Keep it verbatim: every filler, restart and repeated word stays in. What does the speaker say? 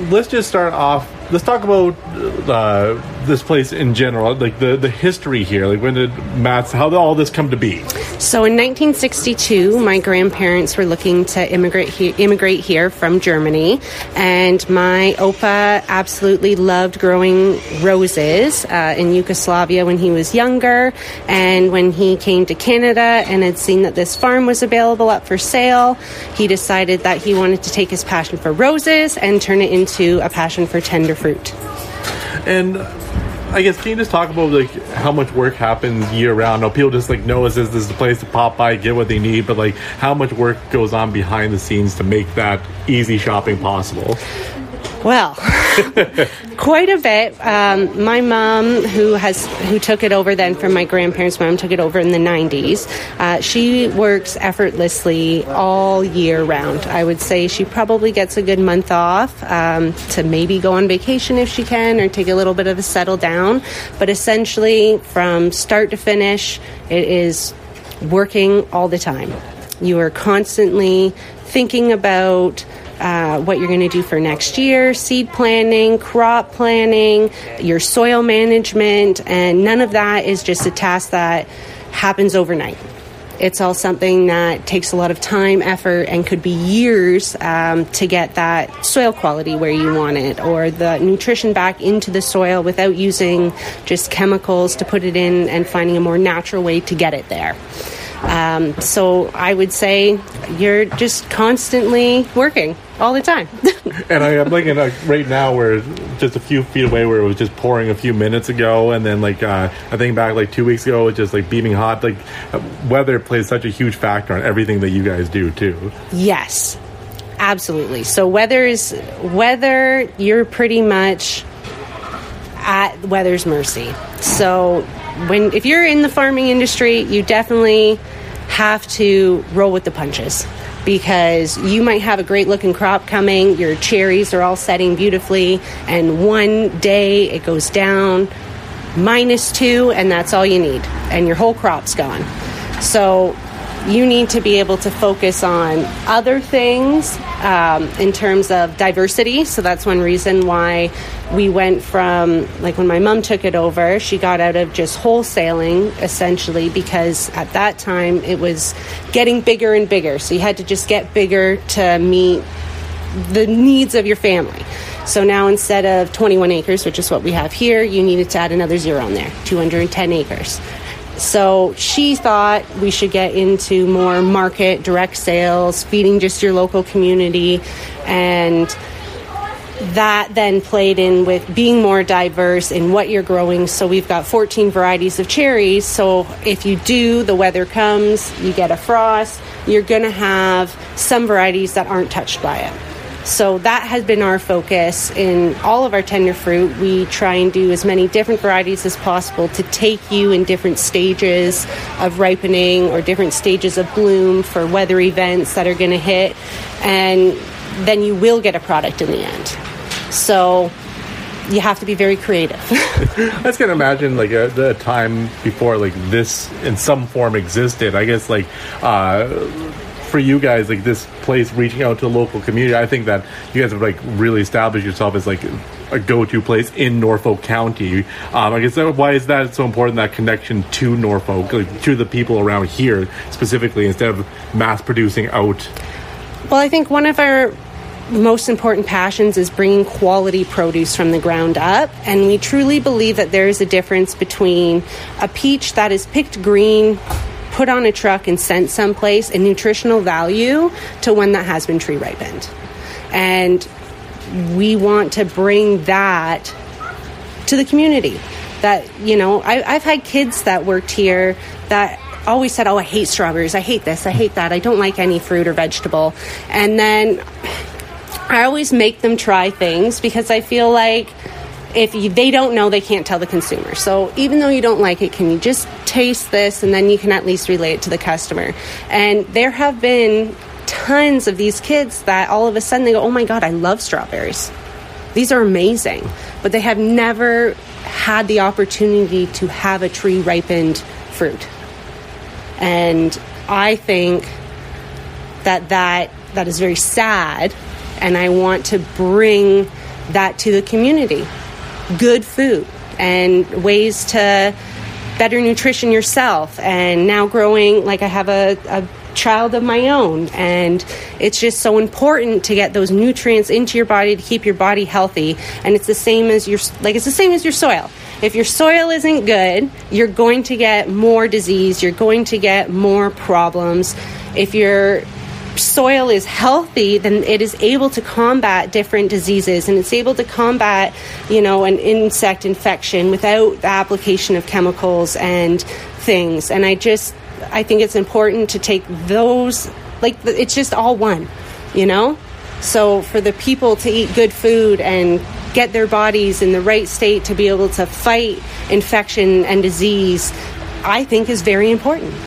let's just start off. Let's talk about uh, this place in general, like the, the history here. Like when did Matt's, how did all this come to be? So in nineteen sixty-two, my grandparents were looking to immigrate he- immigrate here from Germany, and my Opa absolutely loved growing roses uh, in Yugoslavia when he was younger, and when he came to Canada and had seen that this farm was available up for sale, he decided that he wanted to take his passion for roses and turn it into a passion for tender fruit. And I guess, can you just talk about like how much work happens year round? Now, people just like know this is, this is the place to pop by, get what they need, but like how much work goes on behind the scenes to make that easy shopping possible? Well, quite a bit. Um, my mom, who has who took it over then from my grandparents' mom, took it over in the nineties. Uh, she works effortlessly all year round. I would say she probably gets a good month off um, to maybe go on vacation if she can, or take a little bit of a settle down. But essentially, from start to finish, it is working all the time. You are constantly thinking about Uh, what you're going to do for next year, seed planning, crop planning, your soil management, and none of that is just a task that happens overnight. It's all something that takes a lot of time, effort, and could be years um, to get that soil quality where you want it, or the nutrition back into the soil without using just chemicals to put it in, and finding a more natural way to get it there. Um, so I would say you're just constantly working all the time. And I, I'm looking uh, right now, we're just a few feet away where it was just pouring a few minutes ago, and then like uh, I think back like two weeks ago it was just like beaming hot. Like uh, weather plays such a huge factor on everything that you guys do too. Yes, absolutely. So weather is weather. You're pretty much at weather's mercy. So when if you're in the farming industry, you definitely have to roll with the punches, because you might have a great looking crop coming, your cherries are all setting beautifully, and one day it goes down minus two, and that's all you need, and your whole crop's gone. So you need to be able to focus on other things um, in terms of diversity. So that's one reason why we went from, like when my mom took it over, she got out of just wholesaling essentially, because at that time it was getting bigger and bigger. So you had to just get bigger to meet the needs of your family. So now instead of twenty-one acres, which is what we have here, you needed to add another zero on there, two hundred ten acres. So she thought we should get into more market, direct sales, feeding just your local community, and that then played in with being more diverse in what you're growing. So we've got fourteen varieties of cherries. So if you do, the weather comes, you get a frost, you're going to have some varieties that aren't touched by it. So that has been our focus in all of our tender fruit. We try and do as many different varieties as possible to take you in different stages of ripening or different stages of bloom for weather events that are going to hit, and then you will get a product in the end. So you have to be very creative. I just can imagine like a, a time before like this in some form existed. I guess like uh for you guys, like this place reaching out to the local community, I think that you guys have like really established yourself as like a go-to place in Norfolk County. Um, I guess that, why is that so important, that connection to Norfolk, like, to the people around here specifically, instead of mass producing out? Well, I think one of our most important passions is bringing quality produce from the ground up, and we truly believe that there is a difference between a peach that is picked green, put on a truck and sent someplace in nutritional value, to one that has been tree ripened. And we want to bring that to the community. That, you know, I, I've had kids that worked here that always said, oh, I hate strawberries, I hate this, I hate that, I don't like any fruit or vegetable. And then I always make them try things, because I feel like if you, they don't know, they can't tell the consumer. So even though you don't like it, can you just taste this, and then you can at least relay it to the customer. And there have been tons of these kids that all of a sudden they go, oh my God, I love strawberries. These are amazing. But they have never had the opportunity to have a tree ripened fruit. And I think that that, that is very sad. And I want to bring that to the community. Good food and ways to better nutrition yourself. And now growing, like I have a, a child of my own, and it's just so important to get those nutrients into your body to keep your body healthy. And it's the same as your like it's the same as your soil. If your soil isn't good, you're going to get more disease, you're going to get more problems. If your soil is healthy, then it is able to combat different diseases, and it's able to combat, you know, an insect infection without the application of chemicals and things. And I just I think it's important to take those, like, it's just all one, you know? So for the people to eat good food and get their bodies in the right state to be able to fight infection and disease, I think is very important.